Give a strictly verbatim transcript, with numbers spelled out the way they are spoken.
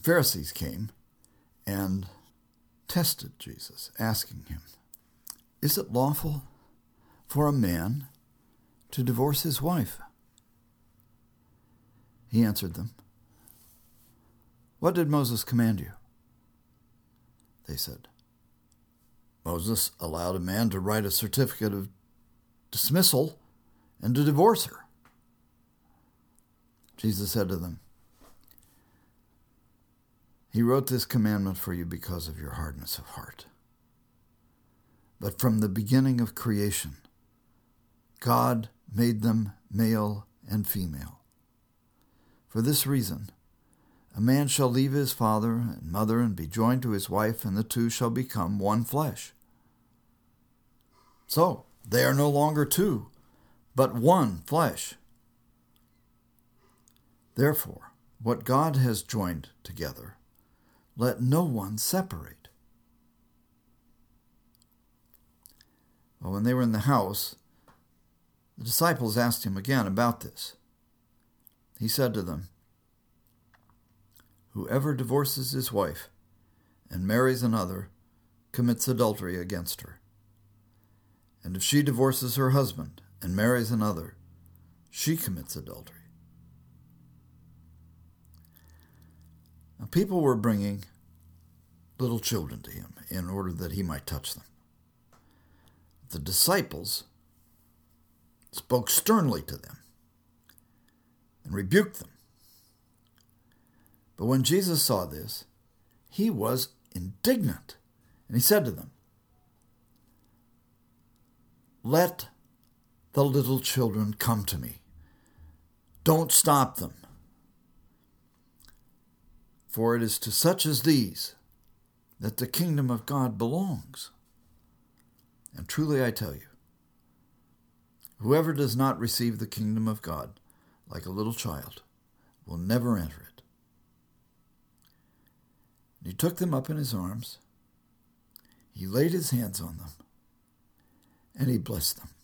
Pharisees came and tested Jesus, asking him, "Is it lawful for a man to divorce his wife?" He answered them, "What did Moses command you?" They said, "Moses allowed a man to write a certificate of dismissal and to divorce her." Jesus said to them, "He wrote this commandment for you because of your hardness of heart. But from the beginning of creation, God made them male and female. For this reason, a man shall leave his father and mother and be joined to his wife, and the two shall become one flesh. So, they are no longer two, but one flesh. Therefore, what God has joined together, let no one separate." Well, when they were in the house, the disciples asked him again about this. He said to them, "Whoever divorces his wife and marries another commits adultery against her. And if she divorces her husband and marries another, she commits adultery." Now, people were bringing little children to him in order that he might touch them. The disciples spoke sternly to them and rebuked them. But when Jesus saw this, he was indignant, and he said to them, "Let the little children come to me. Don't stop them. For it is to such as these that the kingdom of God belongs. And truly I tell you, whoever does not receive the kingdom of God like a little child will never enter it." And he took them up in his arms, he laid his hands on them, and he blessed them.